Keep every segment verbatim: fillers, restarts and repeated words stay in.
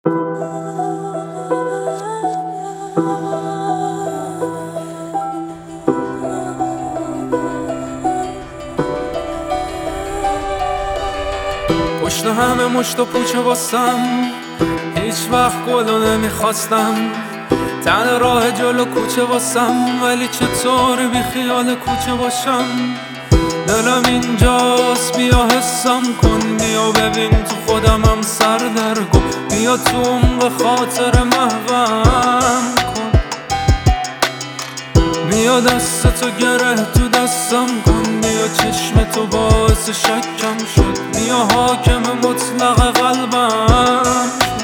پشت همه مشت و پوچه واسم، هیچ وقت گلو نمیخواستم. تن راه جلو کوچه واسم، ولی چطور بی خیال کوچه باشم. دلم اینجاست، بیا حسم کن، بیا ببین تو خودمم سردرگم. بیا تو اون به خاطر محوم کن، بیا دستتو گره تو دستم کن. بیا چشم تو باعث شکم شد، بیا حاکم مطلق قلبم شد.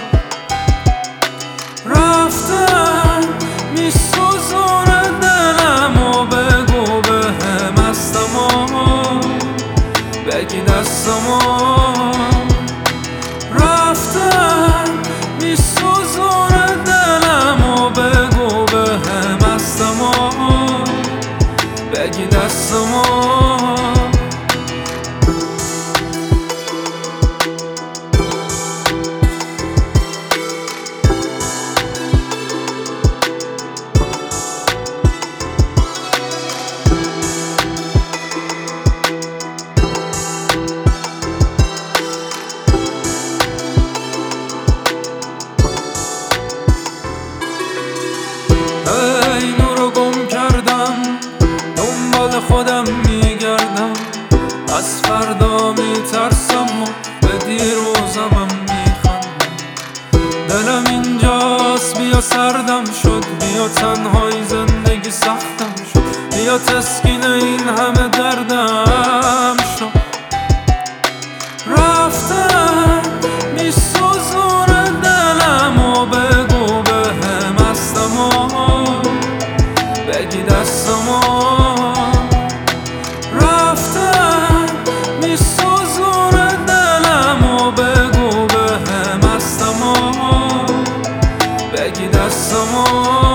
رفتم میسوزونه دلم و بگو بهم هستم، بگی دستم. رفتم میسوزونه دلم و بگو بهم هستم، بگی دستم. اینو رو گم کردم، دنبال خودم میگردم. از فردا میترسم و به دیروزمم میخندم. دلم اینجاست، بیا سردم شد، بیا تنهایی زندگی سختم شد. بیا تسکین این همه دردم شد. رفتم میسوزونه دلم و بگو بهم هستم، بگی دستم. رفتم میسوزونه دلم و بگو بهم هستم، بگی دستم.